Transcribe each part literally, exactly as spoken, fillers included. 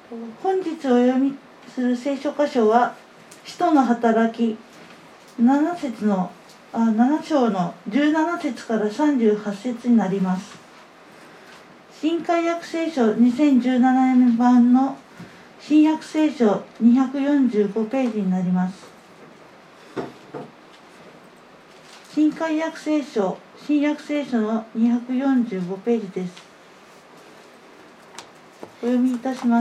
本日お読みする聖書箇所は使徒の働きなな節のあなな章のじゅうなな節からさんじゅうはち節になります。新海約聖書にせんじゅうななねん版の新約聖書にひゃくよんじゅうごページになります。新海約聖書新約聖書のにひゃくよんじゅうごページです。お読みいたします。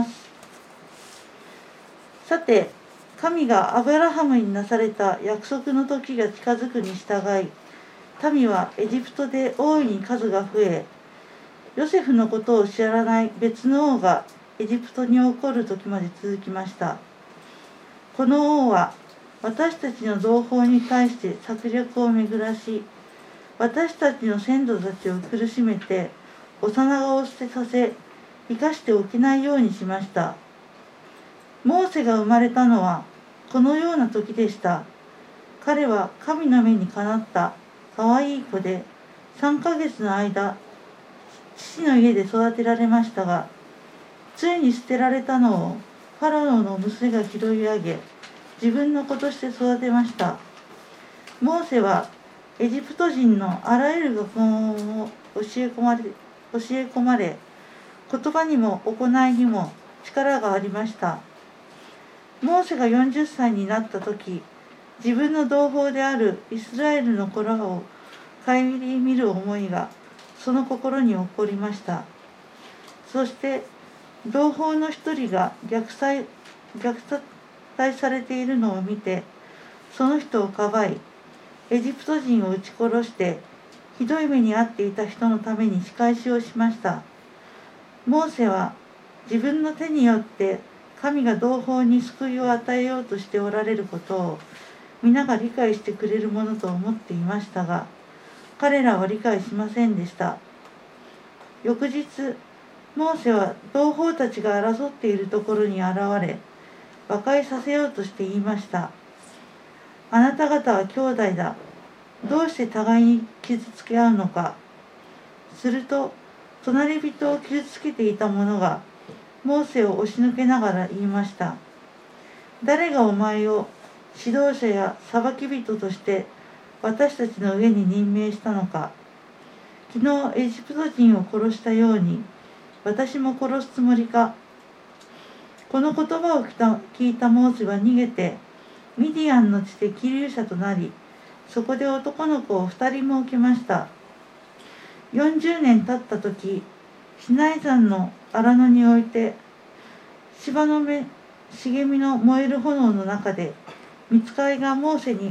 さて、神がアブラハムになされた約束の時が近づくに従い、民はエジプトで大いに数が増え、ヨセフのことを知らない別の王がエジプトに起こる時まで続きました。この王は私たちの同胞に対して策略を巡らし、私たちの先祖たちを苦しめて幼子を捨てさせ、生かしておけないようにしました。モーセが生まれたのはこのような時でした。彼は神の目にかなった可愛い子で、さんかげつの間、父の家で育てられましたが、ついに捨てられたのをファラオの娘が拾い上げ、自分の子として育てました。モーセはエジプト人のあらゆる学問を教え込まれ、教え込まれ、言葉にも行いにも力がありました。モーセがよんじゅっさいになった時、自分の同胞であるイスラエルの子らを顧みる思いがその心に起こりました。そして同胞の一人が虐待、虐待されているのを見て、その人をかばい、エジプト人を撃ち殺して、ひどい目に遭っていた人のために仕返しをしました。モーセは自分の手によって神が同胞に救いを与えようとしておられることを皆が理解してくれるものと思っていましたが、彼らは理解しませんでした。翌日、モーセは同胞たちが争っているところに現れ、和解させようとして言いました。あなた方は兄弟だ。どうして互いに傷つけ合うのか。すると、隣人を傷つけていた者がモーセを押し抜けながら言いました。誰がお前を指導者や裁き人として私たちの上に任命したのか。昨日エジプト人を殺したように私も殺すつもりか。この言葉を聞いたモーセは逃げてミディアンの地で寄留者となり、そこで男の子を二人も受けました。よんじゅうねん経った時、シナイ山の荒野において芝の目茂みの燃える炎の中で御使いがモーセに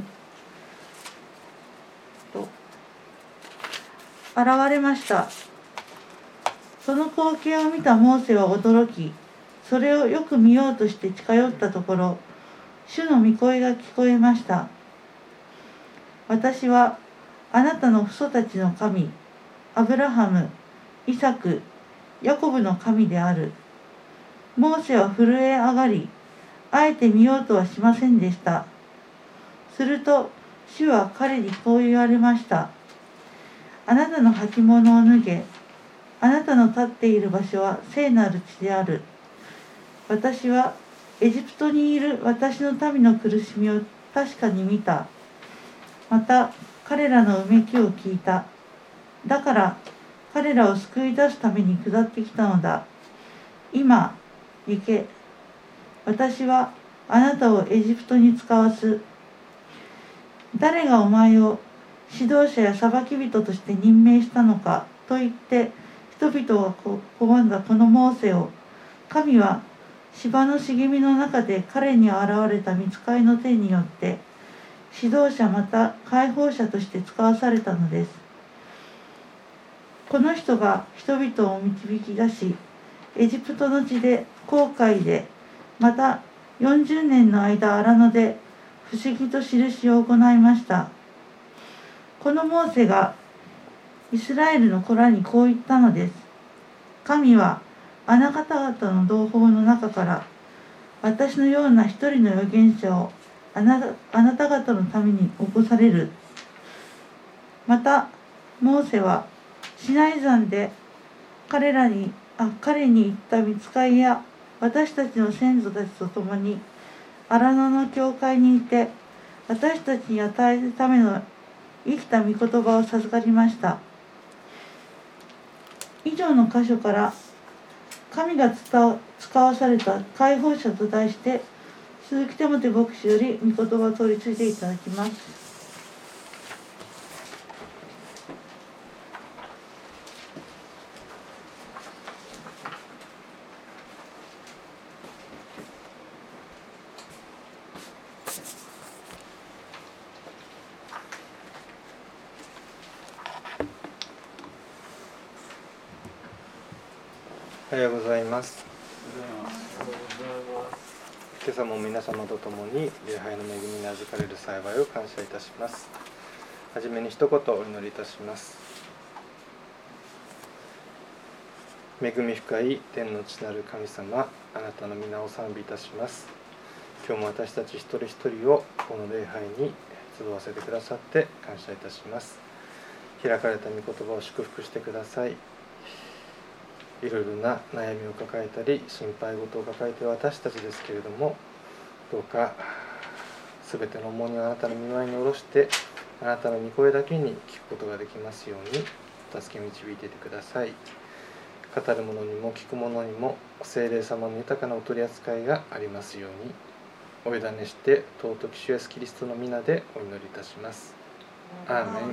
現れました。その光景を見たモーセは驚き、それをよく見ようとして近寄ったところ、主の御声が聞こえました。私はあなたの父祖たちの神、アブラハム、イサク、ヤコブの神である。モーセは震え上がり、あえて見ようとはしませんでした。すると、主は彼にこう言われました。あなたの履物を脱げ、あなたの立っている場所は聖なる地である。私はエジプトにいる私の民の苦しみを確かに見た。また、彼らのうめきを聞いた。だから、彼らを救い出すために下ってきたのだ。今、行け。私はあなたをエジプトに使わす。誰がお前を指導者や裁き人として任命したのかと言って、人々が拒んだこのモーセを、神は芝の茂みの中で彼に現れた御使いの手によって、指導者また解放者として使わされたのです。この人が人々を導き出し、エジプトの地で、紅海で、またよんじゅうねんの間荒野で不思議と印を行いました。このモーセがイスラエルの子らにこう言ったのです。神はあなた方の同胞の中から私のような一人の預言者をあなた、あなた方のために起こされる。またモーセはシナイ山で彼らにあ彼に言った御使いや私たちの先祖たちと共に荒野の教会にいて、私たちに与えるための生きた御言葉を授かりました。以上の箇所から神が使わされた解放者と題して、鈴木テモテ牧師より御言葉を取り次いでいただきます。 おはようございます。今朝も皆様と共に礼拝の恵みに預かれる幸いを感謝いたします。はじめに一言お祈りいたします。恵み深い天の父なる神様、あなたの皆を賛美いたします。今日も私たち一人一人をこの礼拝に集わせてくださって感謝いたします。開かれた御言葉を祝福してください。いろいろな悩みを抱えたり心配事を抱えている私たちですけれども、どうかすべての重荷をあなたの御前に下ろして、あなたの御声だけに聞くことができますようにお助け導いていてください。語る者にも聞く者にも聖霊様の豊かなお取り扱いがありますようにお委ねして、尊き主イエスキリストの皆でお祈りいたします。アーメン。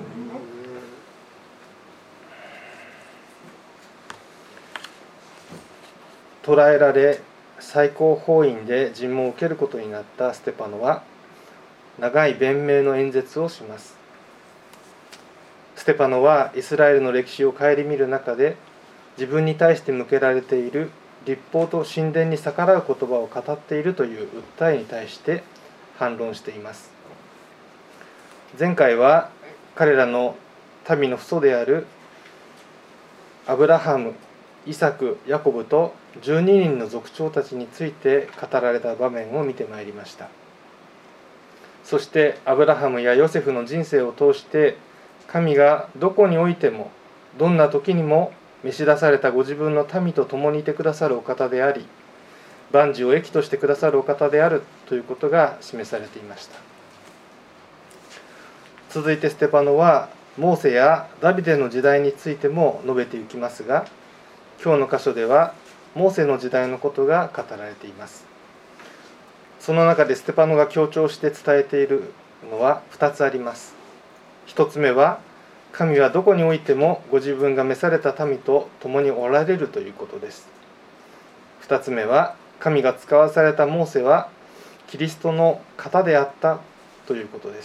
捕らえられ最高法院で尋問を受けることになったステパノは長い弁明の演説をします。ステパノはイスラエルの歴史を顧みる中で、自分に対して向けられている律法と神殿に逆らう言葉を語っているという訴えに対して反論しています。前回は彼らの民の父祖であるアブラハム、イサク、ヤコブとじゅうににんの族長たちについて語られた場面を見てまいりました。そしてアブラハムやヨセフの人生を通して、神がどこにおいてもどんな時にも召し出されたご自分の民と共にいてくださるお方であり、万事を益としてくださるお方であるということが示されていました。続いてステパノはモーセやダビデの時代についても述べていきますが、今日の箇所ではモーセの時代のことが語られています。その中でステパノが強調して伝えているのはふたつあります。ひとつめは、神はどこにおいてもご自分が召された民と共におられるということです。ふたつめは、神が使わされたモーセはキリストの型であったということです。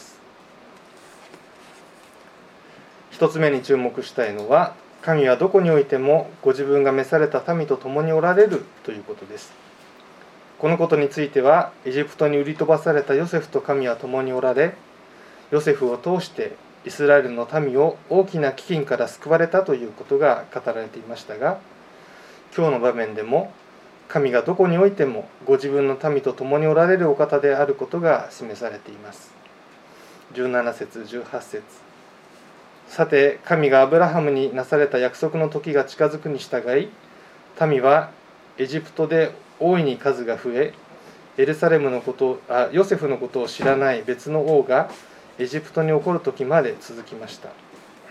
ひとつめに注目したいのは、神はどこにおいてもご自分が召された民と共におられるということです。このことについては、エジプトに売り飛ばされたヨセフと神は共におられ、ヨセフを通してイスラエルの民を大きな飢饉から救われたということが語られていましたが、今日の場面でも神がどこにおいてもご自分の民と共におられるお方であることが示されています。じゅうなな節じゅうはち節、さて神がアブラハムになされた約束の時が近づくに従い、民はエジプトで大いに数が増え、エルサレムのことあヨセフのことを知らない別の王がエジプトに起こる時まで続きました。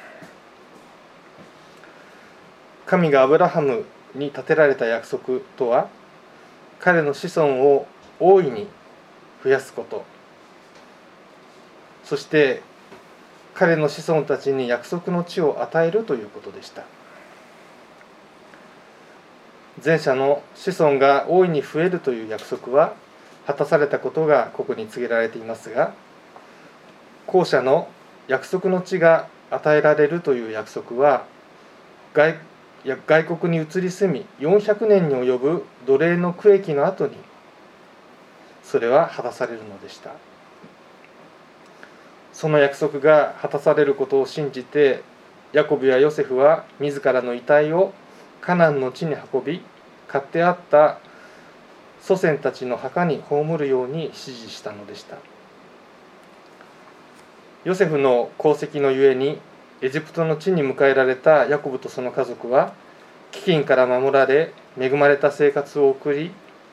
神がアブラハムに立てられた約束とは、彼の子孫を大いに増やすこと、そして彼の子孫たちに約束の地を与えるということでした。前者の子孫が大いに増えるという約束は果たされたことがここに告げられていますが、後者の約束の地が与えられるという約束は 外, 外国に移り住みよんひゃくねんに及ぶ奴隷の区役の後にそれは果たされるのでした。その約束が果たされることを信じて、ヤコブやヨセフは自らの遺体をカナンの地に運び、買ってあった祖先たちの墓に葬るように指示したのでした。ヨセフの功績のゆえにエジプトの地に迎えられたヤコブとその家族は飢饉から守られ、恵まれた生活を送り、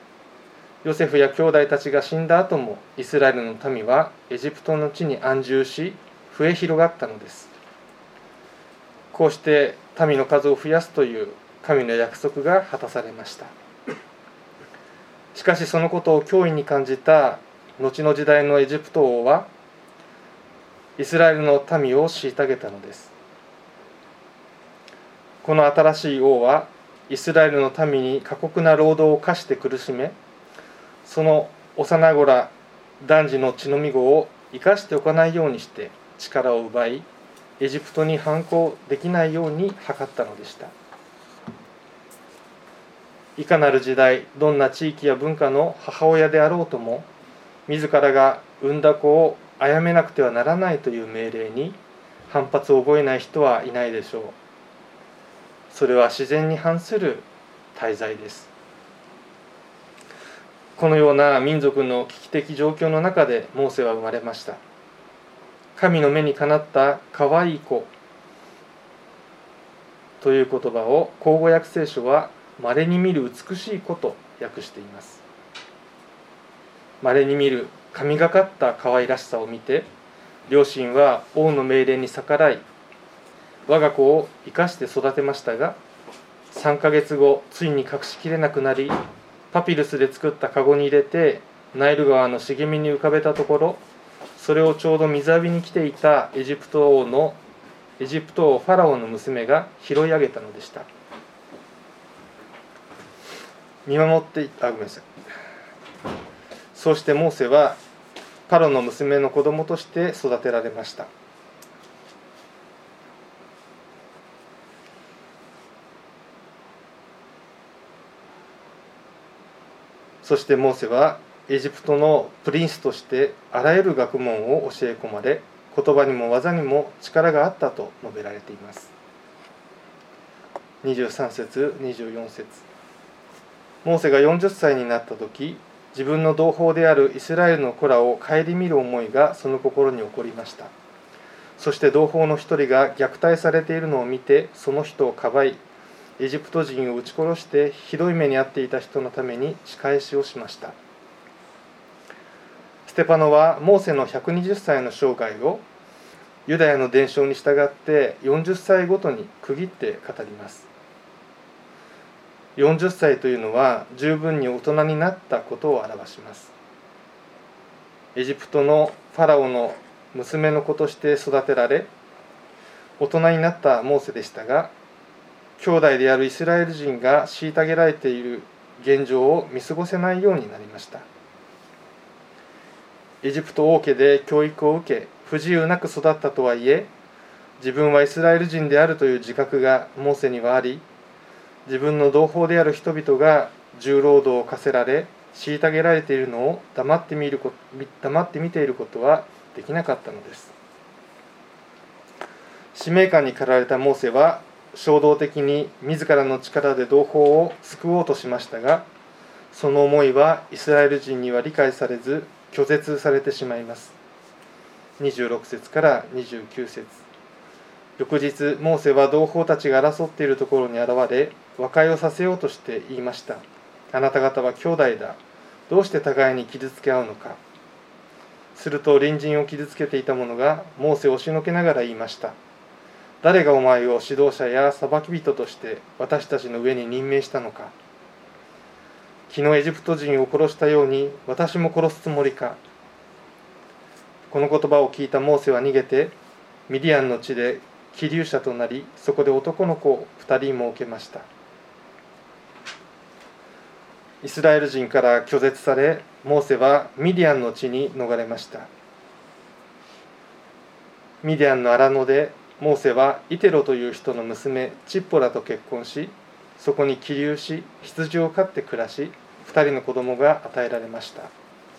ヨセフや兄弟たちが死んだ後もイスラエルの民はエジプトの地に安住し増え広がったのです。こうして民の数を増やすという神の約束が果たされました。しかしそのことを脅威に感じた後の時代のエジプト王はイスラエルの民を虐げたのです。この新しい王はイスラエルの民に過酷な労働を課して苦しめ、その幼子ら男児の血のみ子を生かしておかないようにして力を奪い、エジプトに反抗できないように図ったのでした。いかなる時代、どんな地域や文化の母親であろうとも、自らが産んだ子を殺めなくてはならないという命令に反発を覚えない人はいないでしょう。それは自然に反する大罪です。このような民族の危機的状況の中でモーセは生まれました。神の目にかなった可愛い子という言葉を口語訳聖書は稀に見る美しい子と訳しています。稀に見る神がかった可愛らしさを見て、両親は王の命令に逆らい、我が子を生かして育てましたが、さんかげつご、ついに隠しきれなくなり、パピルスで作ったカゴに入れてナイル川の茂みに浮かべたところ、それをちょうど水浴びに来ていたエジプト王のエジプト王ファラオの娘が拾い上げたのでした。見守っていた、あ、ごめんなさい。そうしてモーセはパロの娘の子供として育てられました。そしてモーセはエジプトのプリンスとしてあらゆる学問を教え込まれ、言葉にも技にも力があったと述べられています。にじゅうさん節、にじゅうよん節。モーセがよんじゅっさいになった時、自分の同胞であるイスラエルの子らを顧みる思いがその心に起こりました。そして同胞の一人が虐待されているのを見て、その人をかばい、エジプト人を撃ち殺してひどい目に遭っていた人のために仕返しをしました。ステパノはモーセのひゃくにじゅっさいの生涯をユダヤの伝承に従ってよんじゅっさいごとに区切って語ります。よんじゅっさいというのは十分に大人になったことを表します。エジプトのファラオの娘の子として育てられ、大人になったモーセでしたが、兄弟であるイスラエル人が虐げられている現状を見過ごせないようになりました。エジプト王家で教育を受け、不自由なく育ったとはいえ、自分はイスラエル人であるという自覚がモーセにはあり、自分の同胞である人々が重労働を課せられ、虐げられているのを黙って見ること、黙って見ていることはできなかったのです。使命感に駆られたモーセは、衝動的に自らの力で同胞を救おうとしましたが、その思いはイスラエル人には理解されず拒絶されてしまいます。にじゅうろく節からにじゅうきゅう節。翌日モーセは同胞たちが争っているところに現れ、和解をさせようとして言いました。あなた方は兄弟だ。どうして互いに傷つけ合うのか。すると隣人を傷つけていた者がモーセを押しのけながら言いました。誰がお前を指導者や裁き人として私たちの上に任命したのか。昨日エジプト人を殺したように私も殺すつもりか。この言葉を聞いたモーセは逃げてミディアンの地で寄留者となり、そこで男の子を二人設けました。イスラエル人から拒絶され、モーセはミディアンの地に逃れました。ミディアンの荒野でモーセはイテロという人の娘チッポラと結婚し、そこに寄留し羊を飼って暮らし、二人の子供が与えられました。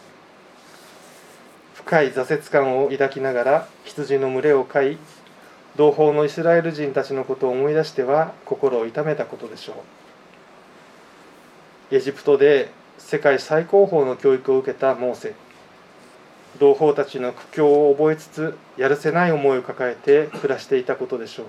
深い挫折感を抱きながら羊の群れを飼い、同胞のイスラエル人たちのことを思い出しては心を痛めたことでしょう。エジプトで世界最高峰の教育を受けたモーセ、同胞たちの苦境を覚えつつやるせない思いを抱えて暮らしていたことでしょう。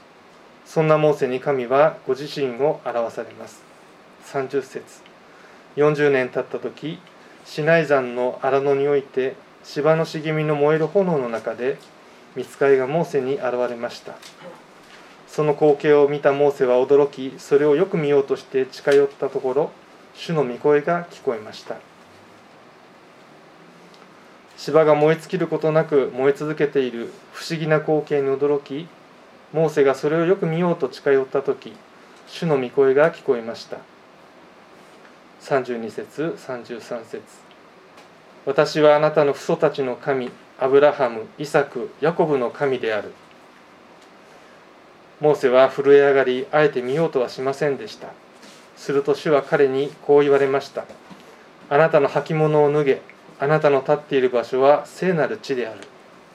そんなモーセに神はご自身を表されます。さんじゅっ節。 よんじゅうねん経った時、シナイ山の荒野において芝の茂みの燃える炎の中で御使いがモーセに現れました。その光景を見たモーセは驚き、それをよく見ようとして近寄ったところ、主の御声が聞こえました。芝が燃え尽きることなく燃え続けている不思議な光景に驚き、モーセがそれをよく見ようと近寄ったとき、主の御声が聞こえました。さんじゅうに節、さんじゅうさん節。私はあなたの父祖たちの神、アブラハム、イサク、ヤコブの神である。モーセは震え上がり、あえて見ようとはしませんでした。すると主は彼にこう言われました。あなたの履物を脱げ、あなたの立っている場所は聖なる地である。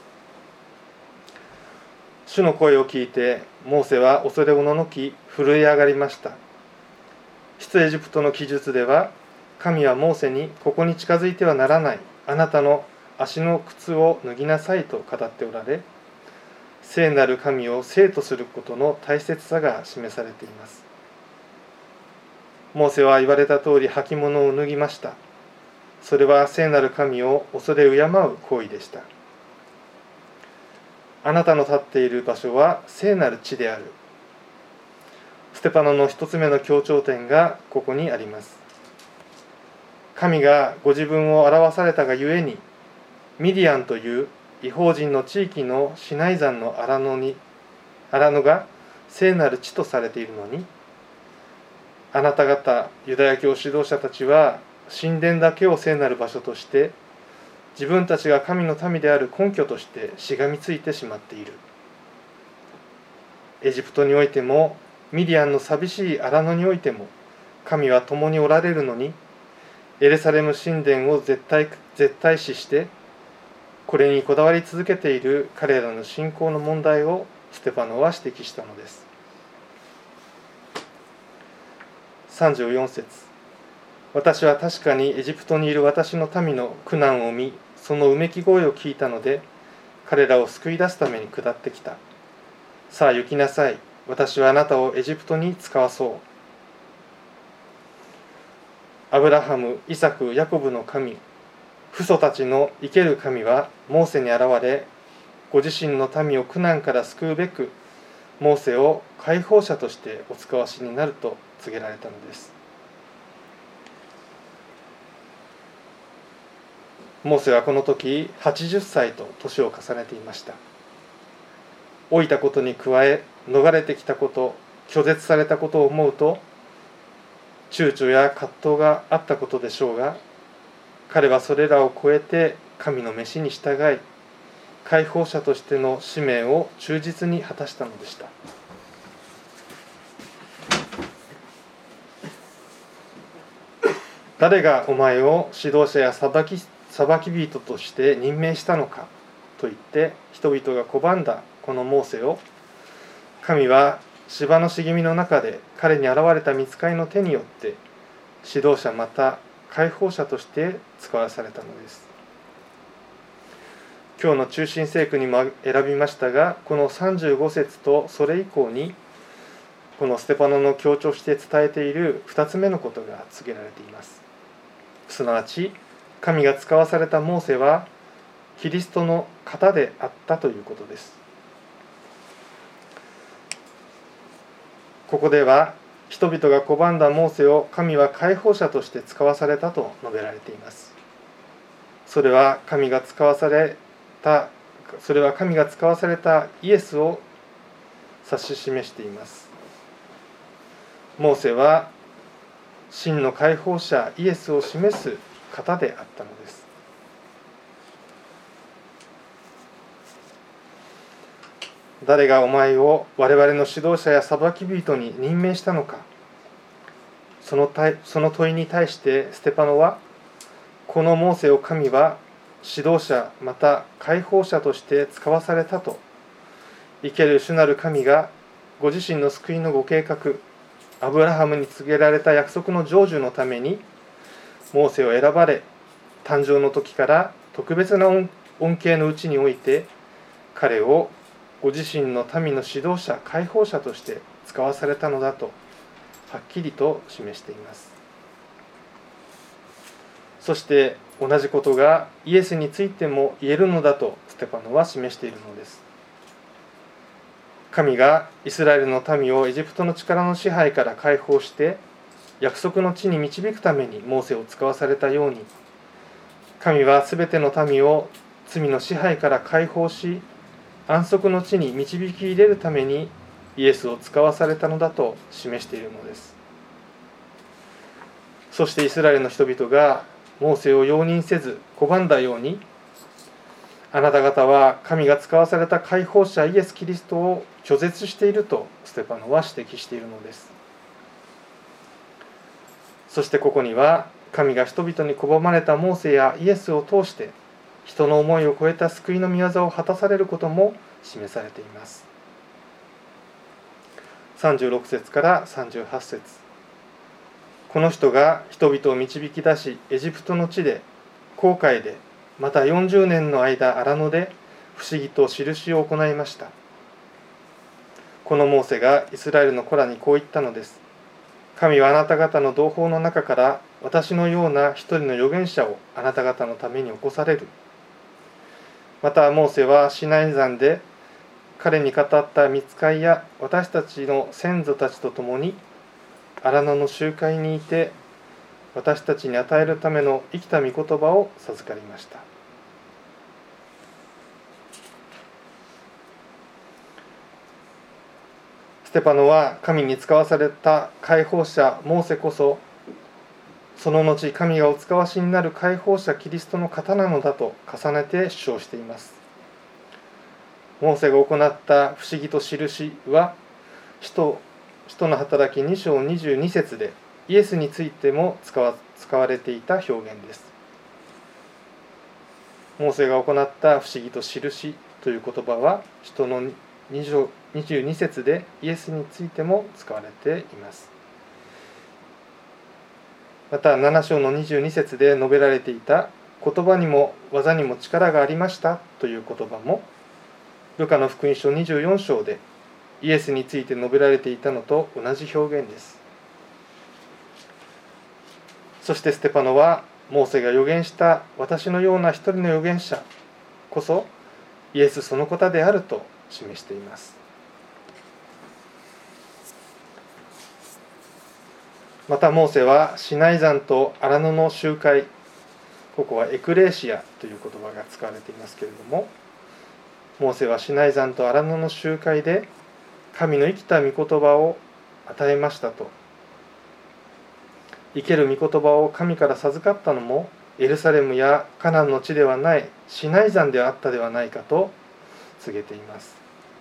主の声を聞いて、モーセは恐れおののき、震え上がりました。出エジプトの記述では、神はモーセにここに近づいてはならない、あなたの足の靴を脱ぎなさいと語っておられ、聖なる神を聖とすることの大切さが示されています。モーセは言われた通り履物を脱ぎました。それは聖なる神を恐れ敬う行為でした。あなたの立っている場所は聖なる地である。ステパノの一つ目の強調点がここにあります。神がご自分を表されたがゆえに、ミディアンという異邦人の地域のシナイ山の荒野に荒野が聖なる地とされているのに、あなた方ユダヤ教指導者たちは神殿だけを聖なる場所として、自分たちが神の民である根拠としてしがみついてしまっている。エジプトにおいても、ミディアンの寂しい荒野においても、神は共におられるのに、エルサレム神殿を絶対、絶対視して、これにこだわり続けている彼らの信仰の問題をステパノは指摘したのです。さんじゅうよん節。私は確かにエジプトにいる私の民の苦難を見、そのうめき声を聞いたので、彼らを救い出すために下ってきた。さあ行きなさい。私はあなたをエジプトに使わそう。アブラハム、イサク、ヤコブの神、父祖たちの生ける神はモーセに現れ、ご自身の民を苦難から救うべく、モーセを解放者としてお使わしになると告げられたのです。モーセはこの時はちじゅっさいと年を重ねていました。老いたことに加え、逃れてきたこと、拒絶されたことを思うと、躊躇や葛藤があったことでしょうが、彼はそれらを超えて神の召しに従い、解放者としての使命を忠実に果たしたのでした。誰がお前を指導者や裁き、裁き人として任命したのかと言って人々が拒んだこのモーセを、神は芝の茂みの中で彼に現れた御使いの手によって指導者また解放者として使わされたのです。今日の中心聖句にも選びましたが、このさんじゅうご節とそれ以降にこのステパノの強調して伝えているふたつめのことが告げられています。すなわち神が使わされたモーセはキリストの型であったということです。ここでは人々が拒んだモーセを神は解放者として使わされたと述べられています。それは神が使わされたそれは神が使わされたイエスを指し示しています。モーセは真の解放者イエスを示す方であったのです。誰がお前を我々の指導者や裁き人に任命したのか。そのたその問いに対してステパノは、このモーセを神は指導者また解放者として使わされたと、生ける主なる神がご自身の救いのご計画、アブラハムに告げられた約束の成就のためにモーセを選ばれ、誕生の時から特別な恩恵のうちにおいて彼をご自身の民の指導者、解放者として使わされたのだとはっきりと示しています。 そして同じことがイエスについても言えるのだとステパノは示しているのです。神がイスラエルの民をエジプトの力の支配から解放して約束の地に導くためにモーセを使わされたように、神はすべての民を罪の支配から解放し安息の地に導き入れるためにイエスを使わされたのだと示しているのです。そしてイスラエルの人々がモーセを容認せず拒んだように、あなた方は神が使わされた解放者イエス・キリストを拒絶しているとステパノは指摘しているのです。そしてここには神が人々に拒まれたモーセやイエスを通して人の思いを超えた救いの御業を果たされることも示されています。さんじゅうろく節からさんじゅうはち節、この人が人々を導き出しエジプトの地で紅海でまたよんじゅうねんの間荒野で不思議と印を行いました。このモーセがイスラエルの子らにこう言ったのです。神はあなた方の同胞の中から私のような一人の預言者をあなた方のために起こされる。またモーセはシナイ山で彼に語った御使いや私たちの先祖たちと共に荒野の集会にいて私たちに与えるための生きた御言葉を授かりました。ステパノは神に使わされた解放者モーセこそその後神がお使わしになる解放者キリストの方なのだと重ねて主張しています。モーセが行った不思議と印は使徒、使徒の働きに章にじゅうに節でイエスについても使わ、使われていた表現です。モーセが行った不思議と印という言葉は使徒のにじゅうに節でイエスについても使われています。またなな章のにじゅうに節で述べられていた言葉にも技にも力がありましたという言葉もルカの福音書にじゅうよん章でイエスについて述べられていたのと同じ表現です。そしてステパノはモーセが預言した私のような一人の預言者こそイエスその方であると示しています。またモーセはシナイ山と荒野の集会、ここはエクレシアという言葉が使われていますけれども、モーセはシナイ山と荒野の集会で神の生きた御言葉を与えましたと。生ける御言葉を神から授かったのもエルサレムやカナンの地ではないシナイ山であったではないかと告げています。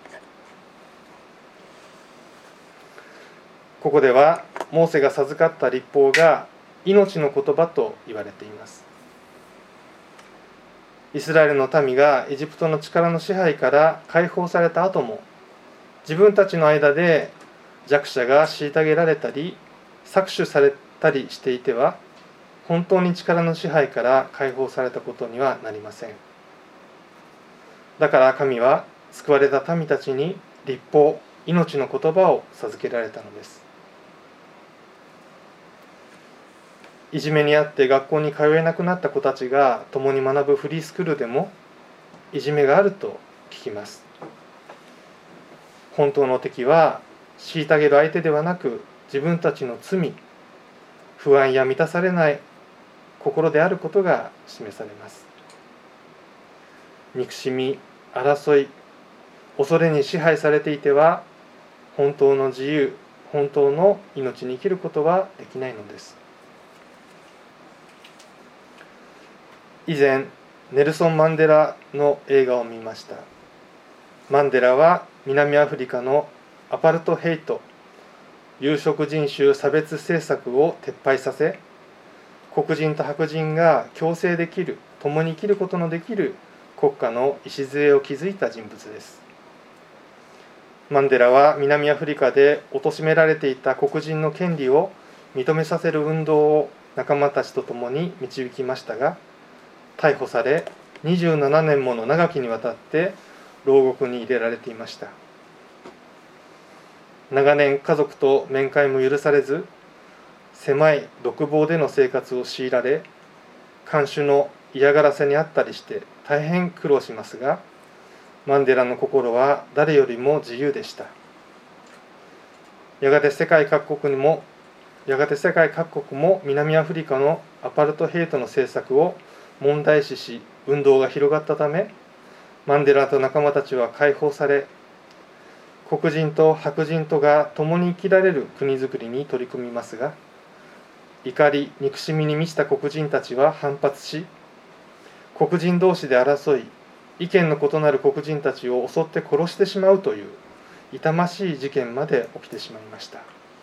ここではモーセが授かった律法が命の言葉と言われています。イスラエルの民がエジプトの力の支配から解放された後も自分たちの間で弱者が虐げられたり搾取されたりしていては本当に力の支配から解放されたことにはなりません。だから神は救われた民たちに律法、命の言葉を授けられたのです。いじめにあって学校に通えなくなった子たちが共に学ぶフリースクールでもいじめがあると聞きます。本当の敵は虐げる相手ではなく自分たちの罪、不安や満たされない心であることが示されます。憎しみ、争い、恐れに支配されていては本当の自由、本当の命に生きることはできないのです。以前ネルソン・マンデラの映画を見ました。マンデラは南アフリカのアパルトヘイト、有色人種差別政策を撤廃させ、黒人と白人が共生できる、共に生きることのできる国家の礎を築いた人物です。マンデラは南アフリカで貶められていた黒人の権利を認めさせる運動を仲間たちと共に導きましたが、逮捕されにじゅうななねんもの長きにわたって牢獄に入れられていました。長年家族と面会も許されず、狭い独房での生活を強いられ、 看守の嫌がらせにあったりして大変苦労しますが、マンデラの心は誰よりも自由でした。やがて世界各国にもやがて世界各国も南アフリカのアパルトヘイトの政策を問題視し、運動が広がったため、マンデラと仲間たちは解放され、黒人と白人とが共に生きられる国づくりに取り組みますが、怒り憎しみに満ちた黒人たちは反発し、黒人同士で争い、意見の異なる黒人たちを襲って殺してしまうという痛ましい事件まで起きてしまいました。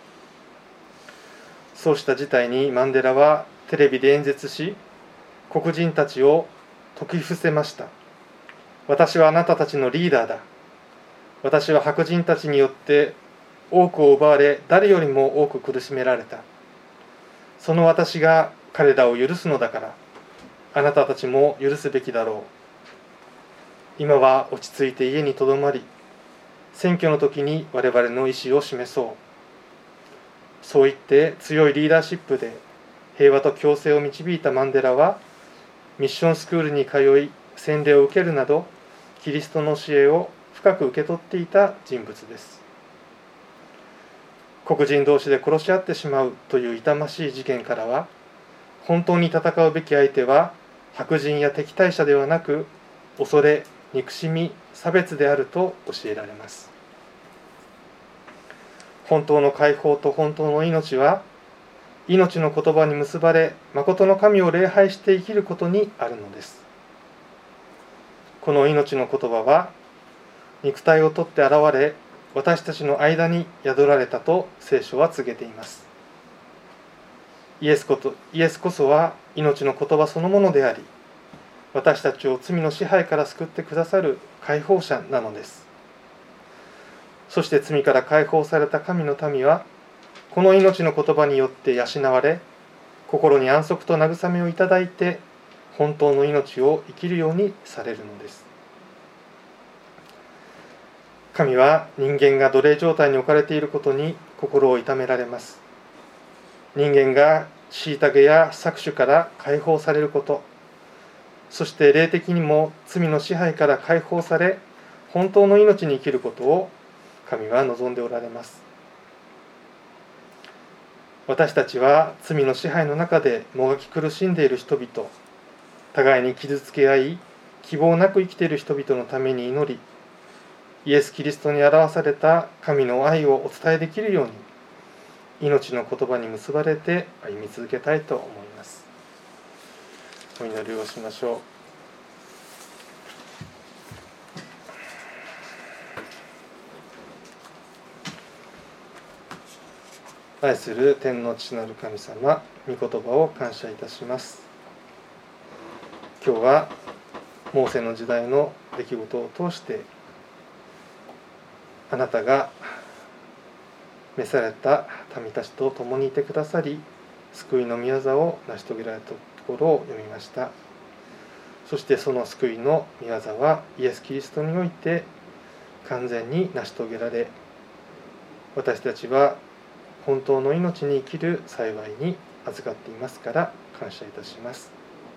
そうした事態にマンデラはテレビで演説し、黒人たちを説き伏せました。私はあなたたちのリーダーだ。私は白人たちによって多くを奪われ、誰よりも多く苦しめられた。その私が彼らを許すのだから、あなたたちも許すべきだろう。今は落ち着いて家にとどまり、選挙の時に我々の意思を示そう。そう言って強いリーダーシップで平和と共生を導いたマンデラは、ミッションスクールに通い洗礼を受けるなど、キリストの教えを深く受け取っていた人物です。黒人同士で殺し合ってしまうという痛ましい事件からは、本当に戦うべき相手は白人や敵対者ではなく、恐れ、憎しみ、差別であると教えられます。本当の解放と本当の命は、命の言葉に結ばれ、誠の神を礼拝して生きることにあるのです。この命の言葉は、肉体をとって現れ、私たちの間に宿られたと聖書は告げています。イエスこと、イエスこそは命の言葉そのものであり、私たちを罪の支配から救ってくださる解放者なのです。そして罪から解放された神の民は、この命の言葉によって養われ、心に安息と慰めをいただいて、本当の命を生きるようにされるのです。神は人間が奴隷状態に置かれていることに心を痛められます。人間が虐げや搾取から解放されること、そして霊的にも罪の支配から解放され、本当の命に生きることを神は望んでおられます。私たちは罪の支配の中でもがき苦しんでいる人々、互いに傷つけ合い、希望なく生きている人々のために祈り、イエス・キリストに表された神の愛をお伝えできるように、命の言葉に結ばれて歩み続けたいと思います。お祈りをしましょう。愛する天の父なる神様、御言葉を感謝いたします。今日はモーセの時代の出来事を通して、あなたが召された民たちと共にいてくださり、救いの御業を成し遂げられたところを読みました。そしてその救いの御業はイエス・キリストにおいて完全に成し遂げられ、私たちは本当の命に生きる幸いに預かっていますから感謝いたします。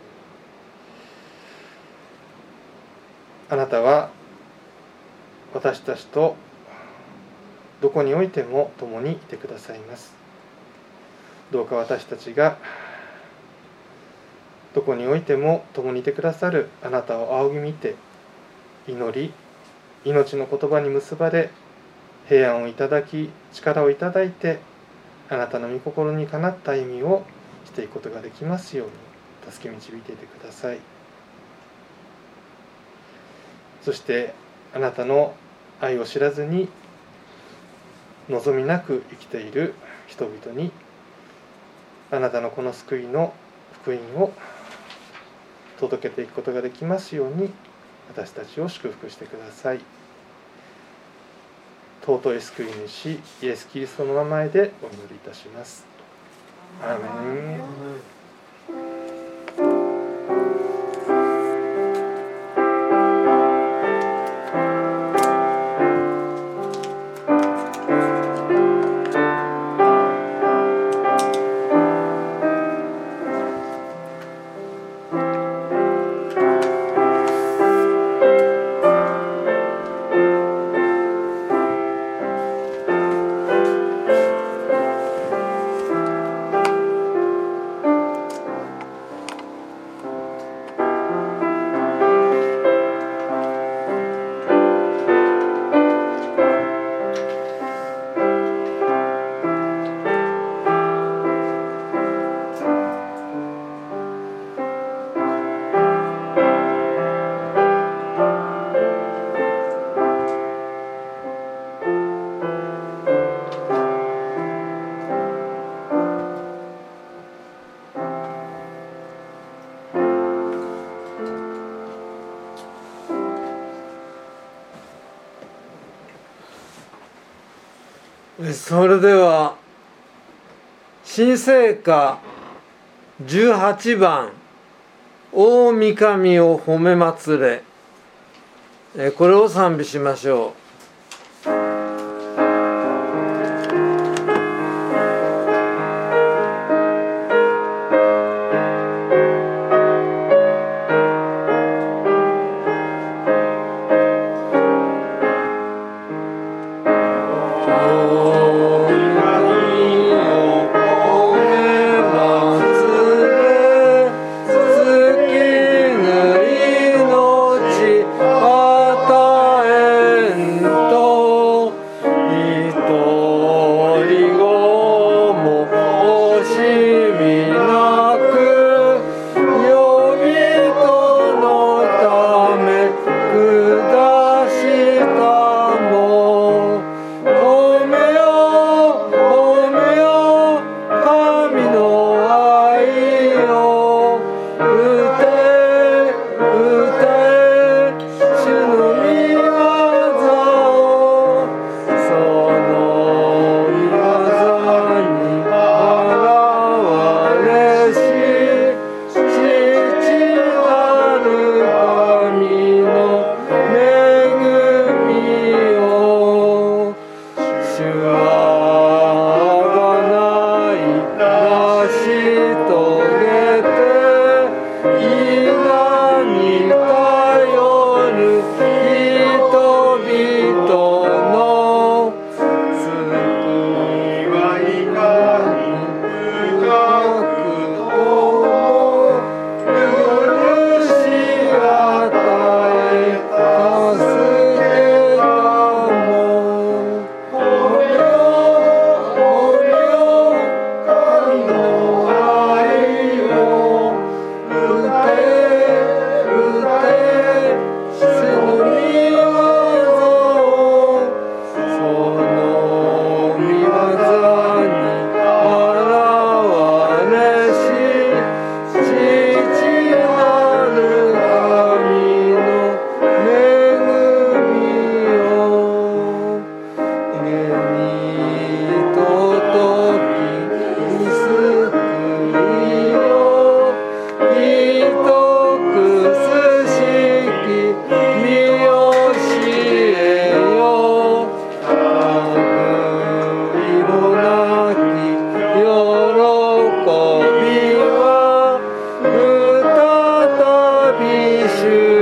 あなたは私たちとどこにおいても共にいてくださいます。どうか私たちがどこにおいても共にいてくださるあなたを仰ぎ見て祈り、命の言葉に結ばれ、平安をいただき、力をいただいて、あなたの御心にかなった歩みをしていくことができますように助け導いていてください。そしてあなたの愛を知らずに望みなく生きている人々に、あなたのこの救いの福音を届けていくことができますように、私たちを祝福してください。尊い救い主イエス・キリストの名前でお祈りいたします。アーメン。 それでは新聖歌じゅうはちばん「大御神を褒め祭れ」、これを賛美しましょう。 主